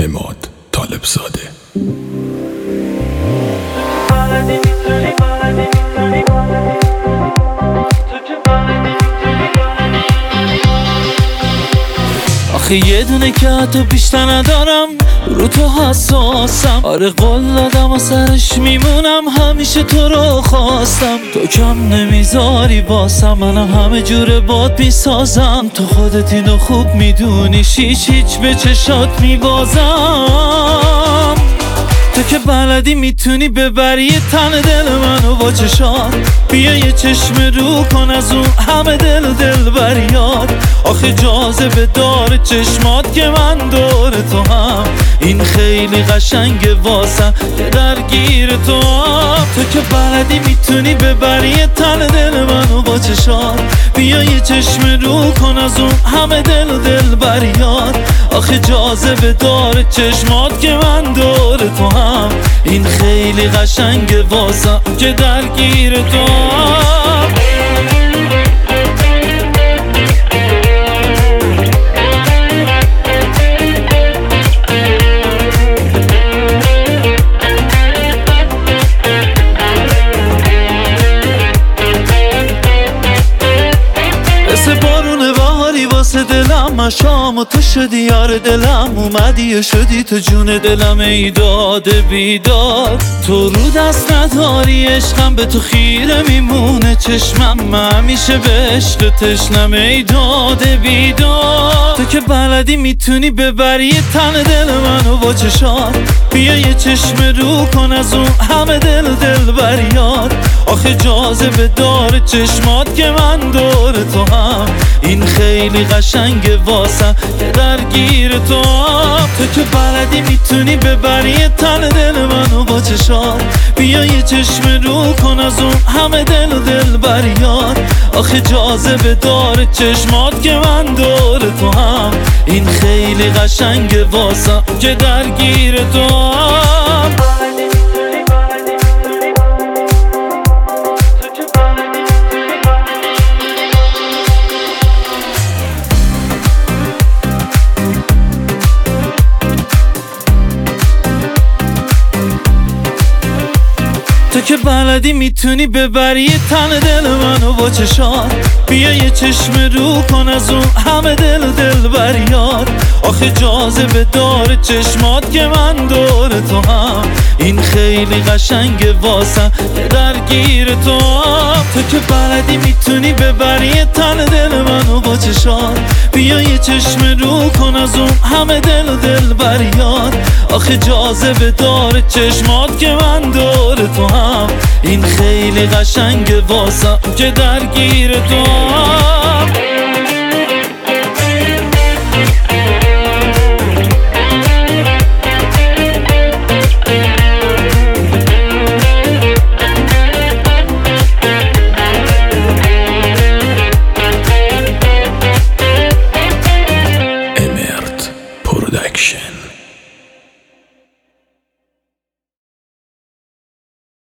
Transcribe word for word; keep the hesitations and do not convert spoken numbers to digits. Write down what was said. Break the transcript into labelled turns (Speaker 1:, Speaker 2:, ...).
Speaker 1: عماد طالبزاده.
Speaker 2: آخه یه دونه که حتی بیشتر ندارم، رو تو حساسم. آره قول دادم و سرش میمونم، همیشه تو رو خواستم. تو کم نمیذاری باسم، منم همه جوره باد میسازم. تو خودت اینو خوب میدونی، هیچ هیچ به چشات میبازم. تو که بلدی میتونی ببری یه تن دل منو با چشات. بیا یه چشم رو کن از اون همه دل دل بریاد. آخه جاذبه داره چشمات که من دور تو هم. این خیلی قشنگه واسم که درگیر تو هم. تو که بلدی میتونی ببری یه تن دل منو با چشات. بیا یه چشم رو کن از اون همه دل دل بریاد. آخه جاذبه داره چشمات که من دور تو هم. این خیلی قشنگه واسم که درگیر تو هم. واسه دلم مشام و تو شدی یار دلم. اومدی و شدی تو جون دلم، ای داده بیداد. تو رو دست نداری عشقم، به تو خیره میمونه چشمم. من همیشه به عشق تشنم، ای داده بیداد. تو که بلدی میتونی ببری یه تن دل منو با چشات. بیا یه چشم رو کن از اون همه دل دل بریاد. آخه جاذبه داره چشمات که من دور تو هم. این خیلی قشنگه واسم که درگیر تو هم. تو که بلدی میتونی ببری یه تن دل منو با چشات. بیا یه چشم رو کن از اون همه دل دل بریاد. آخه جاذبه داره چشمات که من دور تو هم. این خیلی قشنگه واسم که درگیر تو هم. تو که بلدی میتونی ببری یه تن دل منو با چشات. بیا یه چشم رو کن از اون همه دل دل بریاد. آخه جاذبه داره چشمات که من دور تو هم. این خیلی قشنگه واسم که درگیر تو هم. تو که بلدی میتونی ببری یه تن دل منو با چشات. بیا یه چشم رو کن از اون همه دل دل بریاد. آخه جاذبه داره چشمات که من دور تو هم. این خیلی قشنگه واسم که درگیر تو هم.